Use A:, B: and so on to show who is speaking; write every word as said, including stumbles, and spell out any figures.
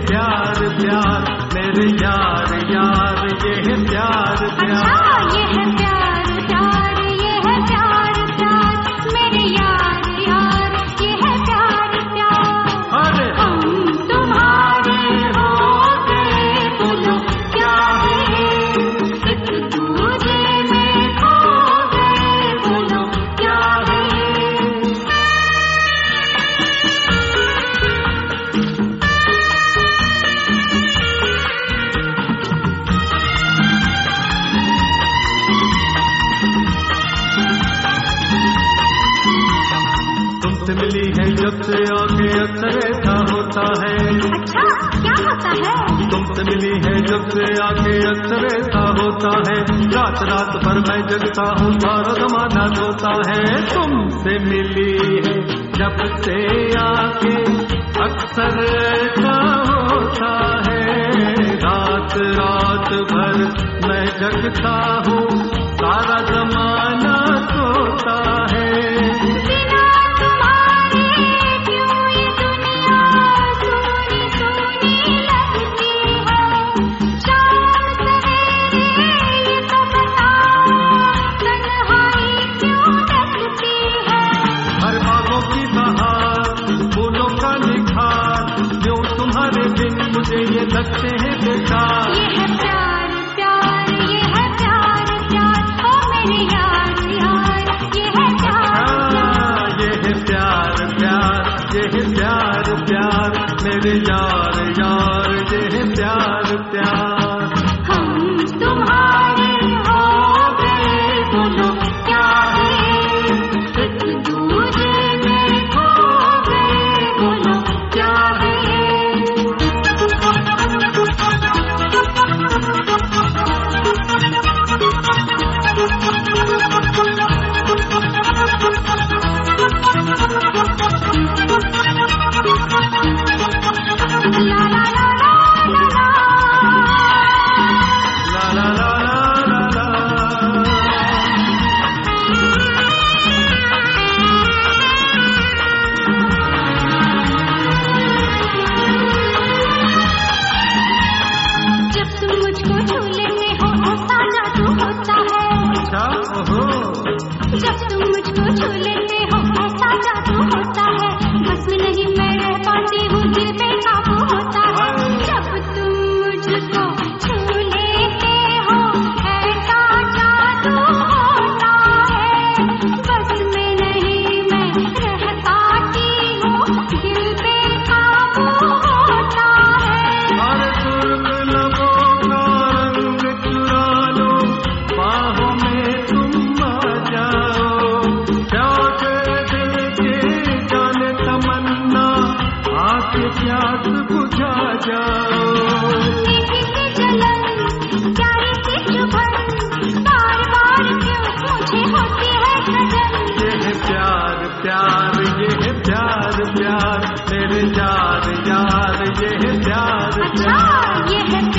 A: प्यार प्यार मेरे यार यार ये है प्यार प्यार।
B: अच्छा ये है प्यार प्यार ये है प्यार प्यार मेरे यार यार ये है प्यार प्यार।
A: अरे
B: हम तुम्हारे हो गए बोलो क्या है एक दूजे में खो गए बोलो क्या है।
A: तुमसे मिली है जब से आके अक्सर ऐसा होता है।
B: अच्छा क्या होता है।
A: तुमसे मिली है जब से आके अक्सर ऐसा होता है। रात रात भर मैं जगता हूँ सारा जमाना सोता है। तुमसे मिली है जब से आके अक्सर ऐसा होता है। रात रात भर मैं जगता हूँ सारा जमाना सोता है।
B: बिना तुम्हारे क्यों ये दुनिया सोनी सोनी लगती है। शाम सवेरे ये तो बताओ तन्हाई क्यों लगती है।
A: हर बागों की बहार फूलों का निखार क्यों तुम्हारे बिन मुझे ये लगते हैं बेकार।
B: ये है प्यार प्यार ये है प्यार प्यार ओ मेरे यार यार ये है प्यार
A: हाँ, ये है प्यार प्यार ये है प्यार प्यार मेरे यार यार ये है प्यार प्यार।
B: हम तुम्हारे हो गए बोलो क्या है एक दूजे में खो गए बोलो क्या है। ला ला ला ला ला
A: ला ला ला ला ला ला।
B: जब तुम मुझको छू लेते हो ऐसा जादू होता है।
A: अच्छा ओहो
B: जब तुम मुझको छू लेते हो ऐसा जादू होता है। बस में नहीं मैं रह पाती हूँ दिल बेकाबू होता है। जब तुम मुझको छू लेते हो ऐसा जादू होता है। बस में नहीं मैं रह पाती हूँ दिल बेकाबू होता है।
A: हर सुर्ख लबों का रंग चुरा लो बाहों में तुम आ जाओ। प्यास दिल के जाने तमन्ना आके प्यास बुझा जाओ।
B: मीठी सी जलन प्यारी सी चुभन बार बार क्यों मुझे होती है सजन।
A: ये है प्यार प्यार ये है प्यार प्यार मेरे यार यार ये है प्यार
B: अच्छा
A: प्यार।
B: ये है